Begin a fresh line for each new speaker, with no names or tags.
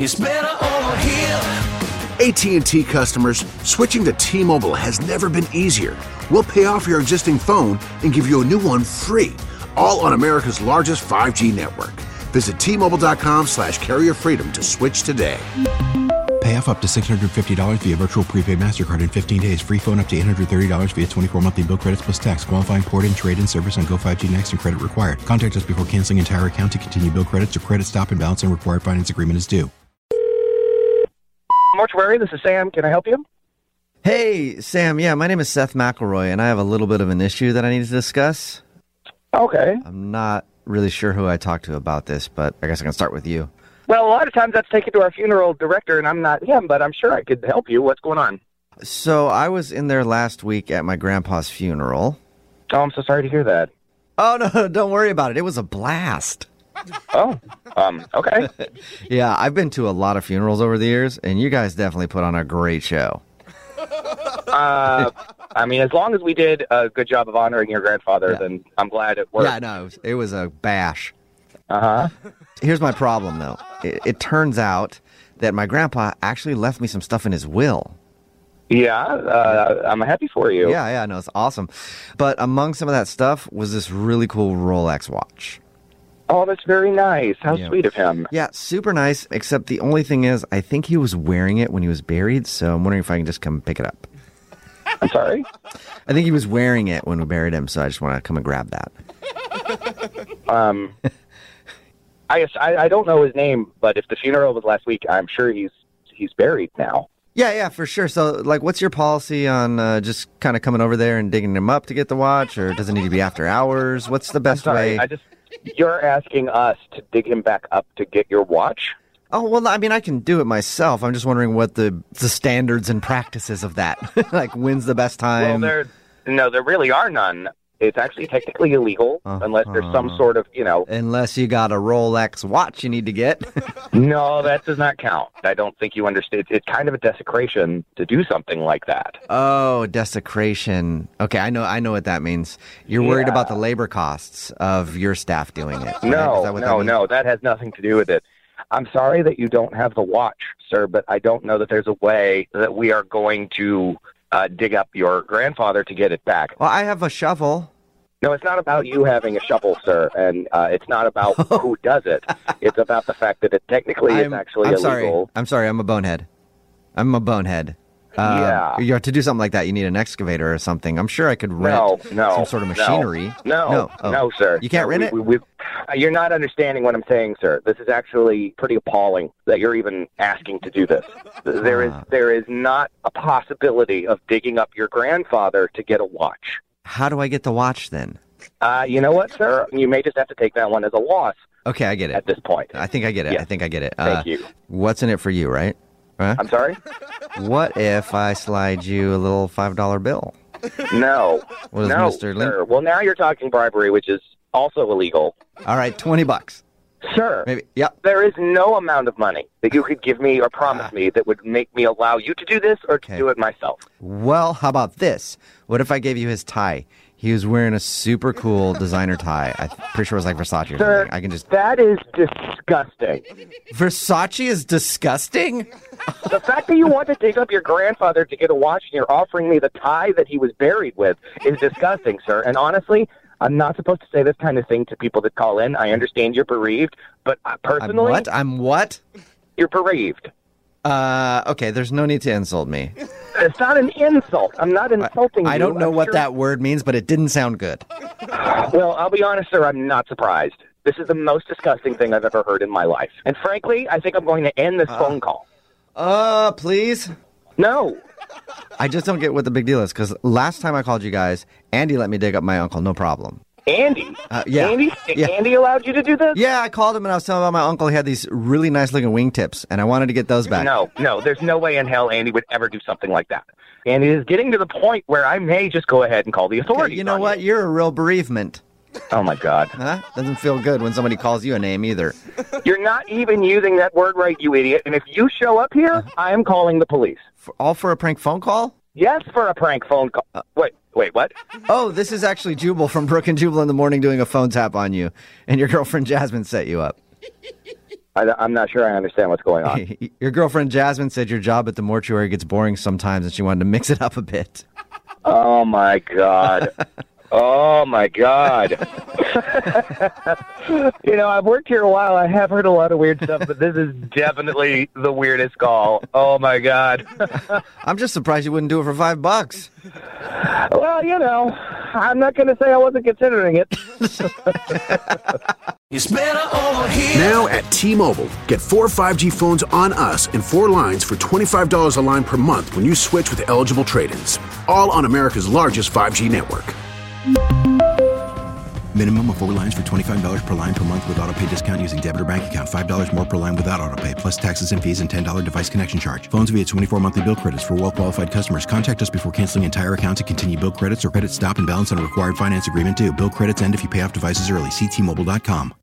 It's better over here.
AT&T customers, switching to T-Mobile has never been easier. We'll pay off your existing phone and give you a new one free, all on America's largest 5G network. Visit T-Mobile.com/carrier freedom to switch today.
Pay off up to $650 via virtual prepaid MasterCard in 15 days. Free phone up to $830 via 24 monthly bill credits plus tax. Qualifying port and trade-in service on Go5G Next and credit required. Contact us before canceling entire account to continue bill credits or credit stop and balance and required finance agreement is due.
Mortuary, this is Sam. Can I help you?
Hey, Sam. Yeah, my name is Seth McElroy, and I have a little bit of an issue that I need to discuss.
Okay.
I'm not really sure who I talked to about this, but I guess I can start with you.
Well, a lot of times that's taken to our funeral director, and I'm not him, but I'm sure I could help you. What's going on?
So I was in there last week at my grandpa's funeral.
Oh, I'm so sorry to hear that.
Oh, no, don't worry about it. It was a blast.
Oh, okay.
Yeah, I've been to a lot of funerals over the years, and you guys definitely put on a great show.
I mean, as long as we did a good job of honoring your grandfather, then I'm glad it worked.
Yeah, no, it was a bash.
Uh-huh.
Here's my problem, though. It turns out that my grandpa actually left me some stuff in his will.
Yeah, I'm happy for you.
Yeah, no, it's awesome. But among some of that stuff was this really cool Rolex watch.
Oh, that's very nice. How sweet of him.
Yeah, super nice, except the only thing is I think he was wearing it when he was buried, so I'm wondering if I can just come pick it up.
I'm sorry?
I think he was wearing it when we buried him, so I just want to come and grab that.
I don't know his name, but if the funeral was last week, I'm sure he's buried now.
Yeah, for sure. So, like, what's your policy on just kind of coming over there and digging him up to get the watch, or does it need to be after hours? What's the best way?
You're asking us to dig him back up to get your watch?
Oh, well, I mean, I can do it myself. I'm just wondering what the standards and practices of that. Like, when's the best time?
Well, there really are none. It's actually technically illegal unless there's some sort of,
Unless you got a Rolex watch you need to get.
No, that does not count. I don't think you understand. It's kind of a desecration to do something like that.
Oh, desecration. Okay, I know what that means. You're worried about the labor costs of your staff doing it. Right?
No, that has nothing to do with it. I'm sorry that you don't have the watch, sir, but I don't know that there's a way that we are going to dig up your grandfather to get it back.
Well, I have a shovel.
No, it's not about you having a shovel, sir, and it's not about who does it. It's about the fact that it technically is actually illegal.
I'm sorry, I'm a bonehead.
Yeah.
To do something like that, you need an excavator or something. I'm sure I could rent some sort of machinery.
No, sir.
You can't rent it?
You're not understanding what I'm saying, sir. This is actually pretty appalling that you're even asking to do this. There is not a possibility of digging up your grandfather to get a watch.
How do I get the watch then?
You know what, sir? You may just have to take that one as a loss.
Okay, I get it.
At this point.
I think I get it.
Yeah. Thank you.
What's in it for you, right? Huh?
I'm sorry?
What if I slide you a little $5 bill?
No.
What is
no,
Mr. Lin-
sir. Well, now you're talking bribery, which is also illegal.
All right, $20.
Sir,
maybe. Yep.
There is no amount of money that you could give me or promise me that would make me allow you to do this or to do it myself.
Well, how about this? What if I gave you his tie? He was wearing a super cool designer tie. I'm pretty sure it was like Versace or
Sir,
something.
that is disgusting.
Versace is disgusting?
The fact that you want to dig up your grandfather to get a watch and you're offering me the tie that he was buried with is disgusting, sir. And honestly, I'm not supposed to say this kind of thing to people that call in. I understand you're bereaved, but personally...
I'm what?
You're bereaved.
Okay, there's no need to insult me.
It's not an insult. I'm not insulting you.
I don't know what that word means, but it didn't sound good.
Well, I'll be honest, sir, I'm not surprised. This is the most disgusting thing I've ever heard in my life. And frankly, I think I'm going to end this phone call.
Please?
No.
I just don't get what the big deal is, because last time I called you guys, Andy let me dig up my uncle, no problem.
Andy?
Yeah.
Andy allowed you to do this?
Yeah, I called him and I was telling him about my uncle. He had these really nice looking wingtips, and I wanted to get those back.
No, there's no way in hell Andy would ever do something like that. And it is getting to the point where I may just go ahead and call the authorities.
Okay, you know what? You're a real bereavement.
Oh, my God.
Huh? Doesn't feel good when somebody calls you a name either.
You're not even using that word right, you idiot. And if you show up here, I am calling the police.
All for a prank phone call?
Yes, for a prank phone call. Wait, what?
Oh, this is actually Jubal from Brooke and Jubal in the Morning doing a phone tap on you, and your girlfriend Jasmine set you up.
I'm not sure I understand what's going on.
Your girlfriend Jasmine said your job at the mortuary gets boring sometimes, and she wanted to mix it up a bit.
Oh, my God. Oh, my God. I've worked here a while. I have heard a lot of weird stuff, but this is definitely the weirdest call. Oh, my God.
I'm just surprised you wouldn't do it for $5.
Well, I'm not going to say I wasn't considering it.
It's better over here.
Now at T-Mobile, get 4 5G phones on us and 4 lines for $25 a line per month when you switch with eligible trade-ins. All on America's largest 5G network.
Minimum of 4 lines for $25 per line per month with autopay discount using debit or bank account. $5 more per line without autopay, plus taxes and fees and $10 device connection charge. Phones via 24 monthly bill credits for well-qualified customers. Contact us before canceling entire account to continue bill credits or credit stop and balance on a required finance agreement due. Bill credits end if you pay off devices early. See T-Mobile.com.